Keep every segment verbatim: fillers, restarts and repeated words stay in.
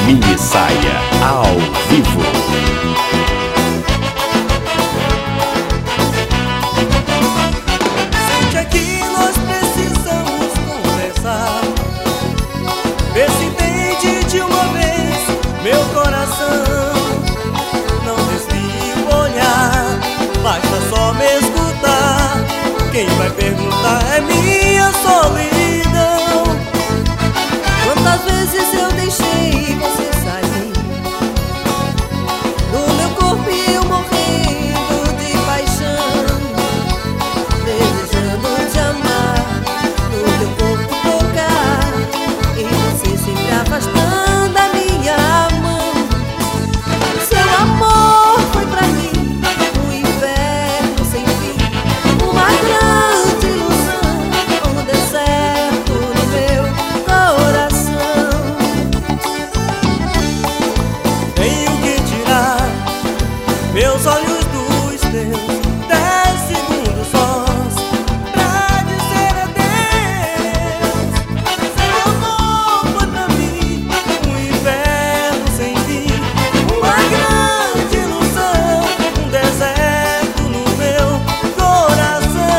Mini Saia ao vivo. Sente aqui, nós precisamos conversar. Vê se entende de uma vez meu coração. Não desvie o olhar, basta só me escutar. Quem vai perguntar é minha solidão. Quantas vezes eu deixei você sair do meu corpo e eu morrendo de paixão, desejando te amar, no teu corpo tocar, e você sempre afastando a minha mão. Seu amor foi pra mim um inverno sem fim, uma grande ilusão, um deserto no meu coração. Tenho que tirar meus olhos dos teus, dez segundos sós pra dizer adeus. Seu amor foi pra mim um inverno sem fim, uma grande ilusão, um deserto no meu coração.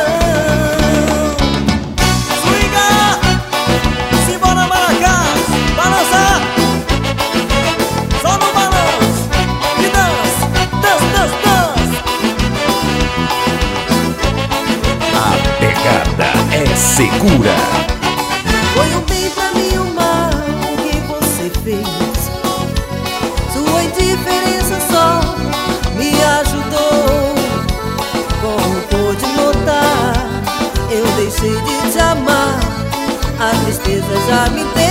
Swinga, simbora Maracás, balançar, só no balanço e dança, dança, dança, dança. A pegada é segura. Foi um bem pra mim o mal que você fez. Sua indiferença só me ajudou. Como pôde notar, eu deixei de te amar. A tristeza já me deu